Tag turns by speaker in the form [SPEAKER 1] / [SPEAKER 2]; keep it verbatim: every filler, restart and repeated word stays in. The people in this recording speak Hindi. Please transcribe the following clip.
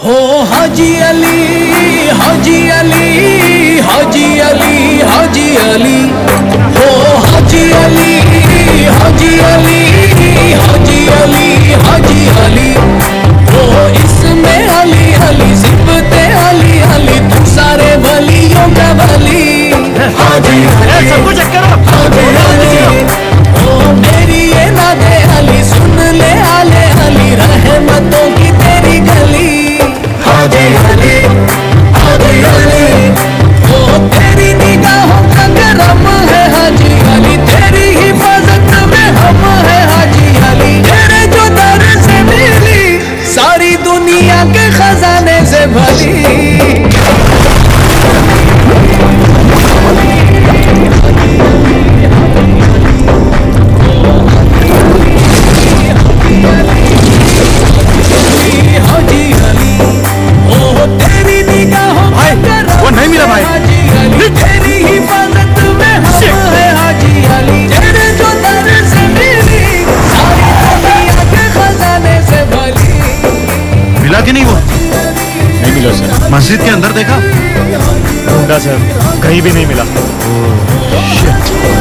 [SPEAKER 1] हो हाजी अली हाजी अली हाजी अली हाजी अली हो हाजी अली हाजी अली हाजी अली हाजी अली हो इसमें अली अली सिबते अली अली तू सारे वलियों का वली हाजी अली सब कुछ हाजी अली हो मेरी ये नादे अली सुन ले आले अली रहमतों की तेरी गली हाजी अली हाजी अली ओ तेरी निगाहों का करम है हाजी अली तेरी हिफाजत में हम है हाजी अली तेरे जो दर से मिली सारी दुनिया के खजाने से भली
[SPEAKER 2] कि नहीं वो नहीं मिला सर। मस्जिद के अंदर देखा? ढूंढा सर, कहीं भी नहीं मिला। Oh shit.